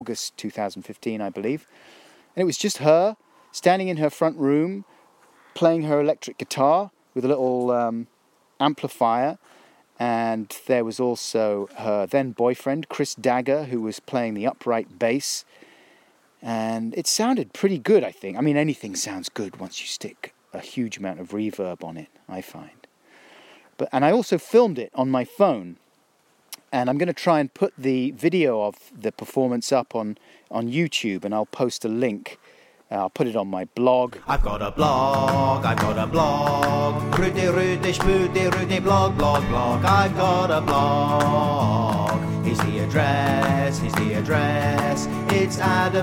August 2015, I believe. And it was just her standing in her front room, playing her electric guitar with a little amplifier. And there was also her then boyfriend, Chris Dagger, who was playing the upright bass. And it sounded pretty good, I think. I mean, anything sounds good once you stick a huge amount of reverb on it, I find. And I also filmed it on my phone. And I'm going to try and put the video of the performance up on YouTube, and I'll post a link. I'll put it on my blog. I've got a blog. Rudy, blog. I've got a blog. Here's the address. It's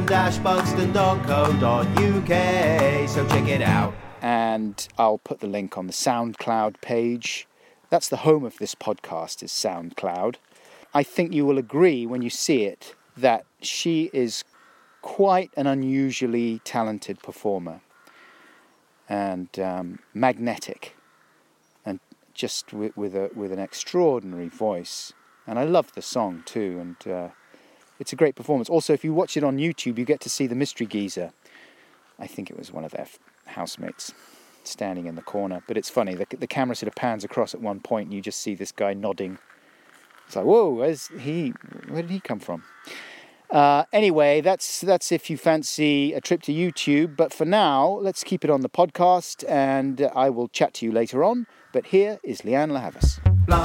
adam-buxton.co.uk. So check it out. And I'll put the link on the SoundCloud page. That's the home of this podcast, is SoundCloud. I think you will agree when you see it that she is quite an unusually talented performer and magnetic, and just with an extraordinary voice. And I love the song too, and it's a great performance. Also, if you watch it on YouTube, you get to see the Mystery Geezer. I think it was one of their housemates standing in the corner. But it's funny, the camera sort of pans across at one point and you just see this guy nodding. It's like, whoa, where did he come from? Anyway, that's if you fancy a trip to YouTube. But for now, let's keep it on the podcast, and I will chat to you later on. But here is Leanne La Havas.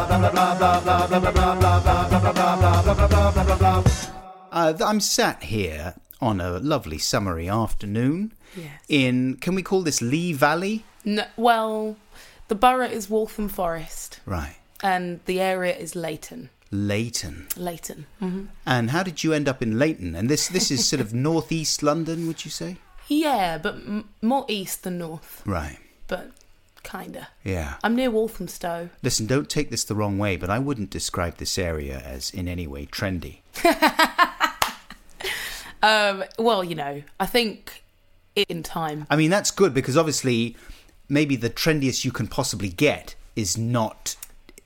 I'm sat here on a lovely summery afternoon in, can we call this Lee Valley? No, well, the borough is Waltham Forest. Right. And the area is Leighton. Leighton. Mm-hmm. And how did you end up in Leighton? And this is sort of northeast London, would you say? Yeah, but more east than north. Right. But kinda. Yeah. I'm near Walthamstow. Listen, don't take this the wrong way, but I wouldn't describe this area as in any way trendy. Well, you know, I think in time. I mean, that's good, because obviously maybe the trendiest you can possibly get is not